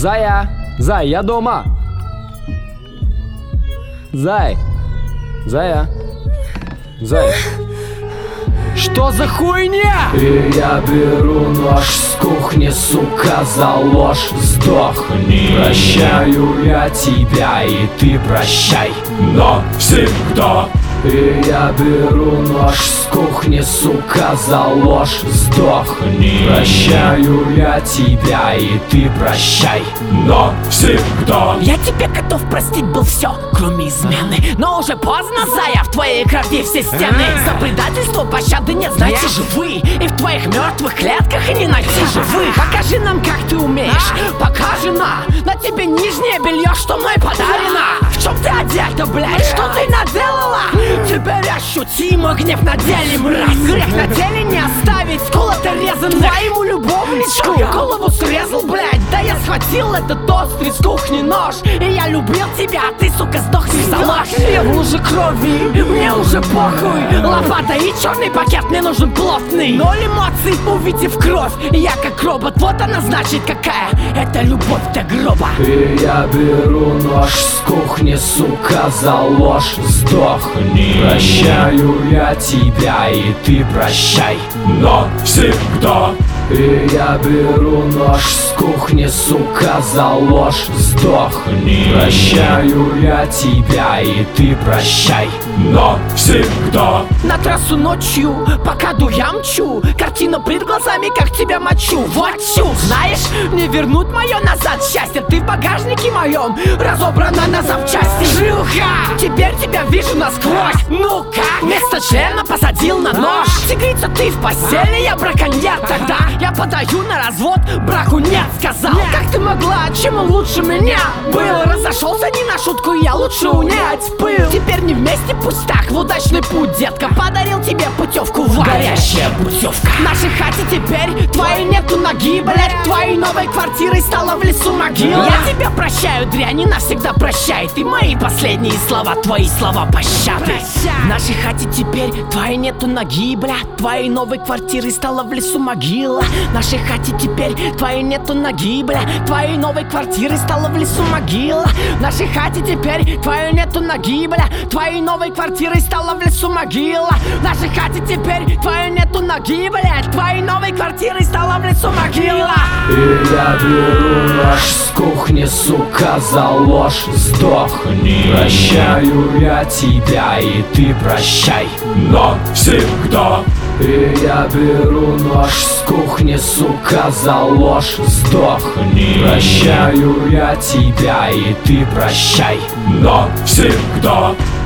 Зая, Зай, я дома. Зай, Зая, Зай. Что за хуйня? И я беру нож с кухни, сука, за ложь. Сдохни. Прощаю я тебя, и ты прощай навсегда. И я беру нож с кухни, сука, за ложь. Сдохни. Прощаю я тебя, и ты прощай навсегда. Я тебе готов простить был все, кроме измены. Но уже поздно, Зая, в твоей крови все стены. За предательство пощады нет, знаете же вы. И в твоих мертвых клетках и не найти живых. Покажи нам, как ты умеешь, покажи на тебе нижнее белье, что мной подарено. В чем ты одета, блядь, что ты наделала? Теперь ощутимо гнев на деле, мразь. Грех на теле не оставить, сколото-резан твоему любовничку голову срезал, блядь. Да я схватил этот острый с кухни нож. И я любил тебя, а ты, сука, сдохни за ложь. Я в луже крови, мне уже похуй. Лопата и черный пакет, мне нужен плотный. Ноль эмоций, увидев кровь. Я как робот, вот она значит какая. Это любовь до гроба. И я беру нож с кухни, сука, за ложь. Сдохни. Прощаю я тебя, и ты прощай навсегда. И я беру нож с кухни, сука, за ложь. Сдохни. Прощаю я тебя, и ты прощай навсегда. На трассу ночью, пока я мчу, картина пред глазами, как тебя мочу. Вот чу, знаешь, не вернуть мое назад счастье. Ты в багажнике моем разобрана на запчасти. Жилка, теперь тебя вижу насквозь. Ну-ка, вместо члена посадил на нож. Тигрица, ты в постели, я браконьер. Тогда я подаю на развод, браку нет, сказал. Как ты могла, чем он лучше меня был? Разошелся не на шутку, я лучше унять пыл. Теперь не вместе, пусть так, в удачный путь, детка. Подарил тебе путевку в горящая путевка. В нашей хате теперь твоей нету ноги, блять. Твоей новой квартирой стала в лесу могила. Я тебя прощаю, дрянь, и навсегда прощай. Ты мои последние слова, твои слова пощады. В нашей хате теперь твоей нету ноги, блядь. Твоей новой квартирой стала в лесу могила. В нашей хате теперь твоей нету ноги, бля. Твоей новой квартирой стала в лесу могила. В нашей хате теперь твоей нету ноги, бля. Твоей новой квартирой стала в лесу могила. В нашей хате теперь твоей нету ноги, бля. Твоей новой квартирой стала в лесу могила. И я беру нож с кухни, сука, за ложь. Сдохни. Прощаю я тебя, и ты прощай навсегда. И я беру нож с кухни, сука, за ложь. Сдохни. Прощаю я тебя, и ты прощай навсегда.